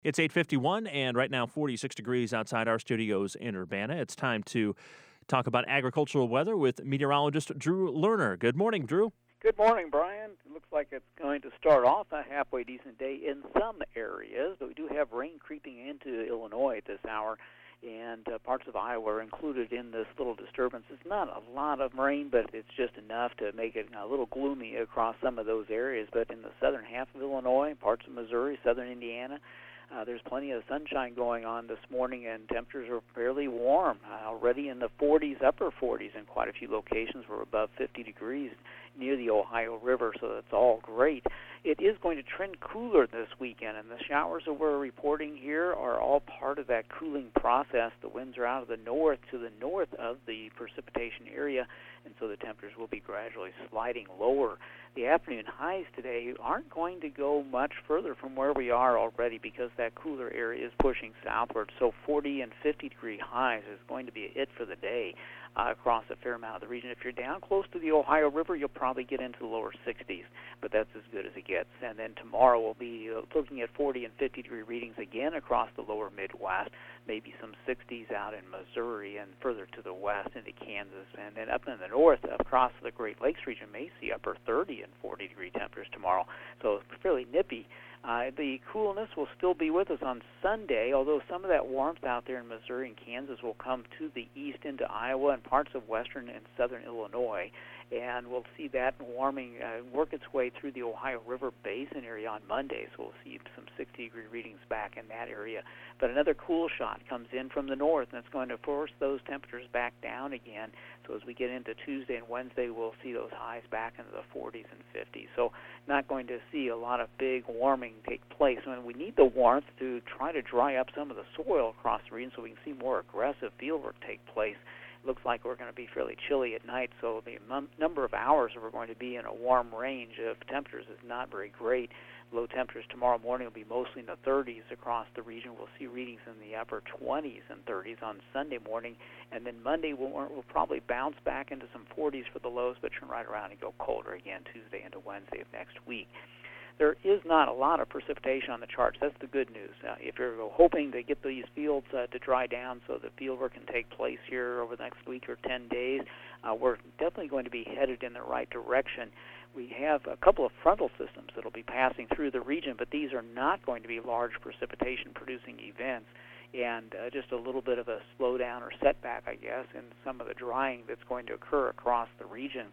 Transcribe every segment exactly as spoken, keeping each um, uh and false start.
It's eight fifty-one, and right now forty-six degrees outside our studios in Urbana. It's time to talk about agricultural weather with meteorologist Drew Lerner. Good morning, Drew. Good morning, Brian. It looks like it's going to start off a halfway decent day in some areas, but we do have rain creeping into Illinois at this hour, and uh, parts of Iowa are included in this little disturbance. It's not a lot of rain, but it's just enough to make it a little gloomy across some of those areas. But in the southern half of Illinois, parts of Missouri, southern Indiana, Uh, there's plenty of sunshine going on this morning, and temperatures are fairly warm, uh, already in the forties, upper forties in quite a few locations. We're above fifty degrees near the Ohio River, so that's all great. It is going to trend cooler this weekend, and the showers that we're reporting here are all part of that cooling process. The winds are out of the north to the north of the precipitation area, and so the temperatures will be gradually sliding lower. The afternoon highs today aren't going to go much further from where we are already because that cooler area is pushing southward. So forty and fifty degree highs is going to be it for the day uh, across a fair amount of the region. If you're down close to the Ohio River, you'll probably get into the lower sixties, but that's as good as it gets. And then tomorrow we'll be uh, looking at forty and fifty degree readings again across the lower Midwest, maybe some sixties out in Missouri and further to the west into Kansas. And then up in the north across the Great Lakes region may see upper thirty and forty degree temperatures tomorrow, so it's fairly nippy. Uh, the coolness will still be with us on Sunday, although some of that warmth out there in Missouri and Kansas will come to the east into Iowa and parts of western and southern Illinois. And we'll see that warming uh, work its way through the Ohio River Basin area on Monday, so we'll see some sixty degree readings back in that area. But another cool shot comes in from the north, and it's going to force those temperatures back down again. So as we get into Tuesday and Wednesday, we'll see those highs back into the forties and fifties. So not going to see a lot of big warming take place. I mean, we need the warmth to try to dry up some of the soil across the region so we can see more aggressive fieldwork take place. Looks like we're going to be fairly chilly at night, so the num- number of hours that we're going to be in a warm range of temperatures is not very great. Low temperatures tomorrow morning will be mostly in the thirties across the region. We'll see readings in the upper twenties and thirties on Sunday morning, and then Monday we'll, we'll probably bounce back into some forties for the lows, but turn right around and go colder again Tuesday into Wednesday of next week. There is not a lot of precipitation on the charts. That's the good news. Uh, if you're hoping to get these fields uh, to dry down so the fieldwork can take place here over the next week or ten days, uh, we're definitely going to be headed in the right direction. We have a couple of frontal systems that will be passing through the region, but these are not going to be large precipitation-producing events, and uh, just a little bit of a slowdown or setback, I guess, in some of the drying that's going to occur across the region.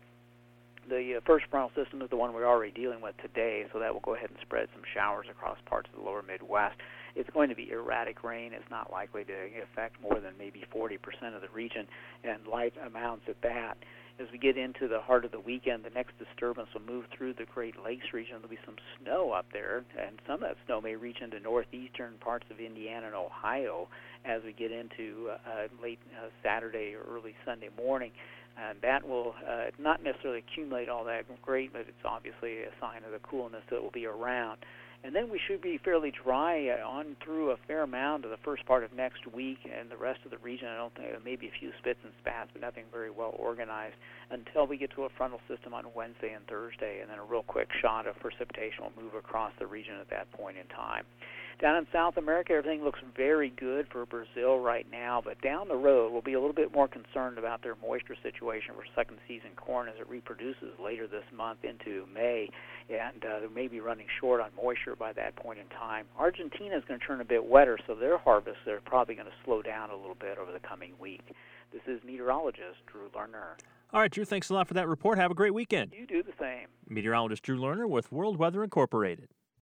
The uh, first frontal system is the one we're already dealing with today, so that will go ahead and spread some showers across parts of the lower Midwest. It's going to be erratic rain. It's not likely to affect more than maybe forty percent of the region, and light amounts at that. As we get into the heart of the weekend, the next disturbance will move through the Great Lakes region. There'll be some snow up there, and some of that snow may reach into northeastern parts of Indiana and Ohio as we get into uh, late uh, Saturday or early Sunday morning. And that will uh, not necessarily accumulate all that great, but it's obviously a sign of the coolness that will be around. And then we should be fairly dry uh, on through a fair amount of the first part of next week, and the rest of the region, I don't think, maybe a few spits and spats, but nothing very well organized until we get to a frontal system on Wednesday and Thursday, and then a real quick shot of precipitation will move across the region at that point in time. Down in South America, everything looks very good for Brazil right now, but down the road, we'll be a little bit more concerned about their moisture situation for second season corn as it reproduces later this month into May, and uh, they may be running short on moisture by that point in time. Argentina is going to turn a bit wetter, so their harvests are probably going to slow down a little bit over the coming week. This is meteorologist Drew Lerner. All right, Drew, thanks a lot for that report. Have a great weekend. You do the same. Meteorologist Drew Lerner with World Weather Incorporated.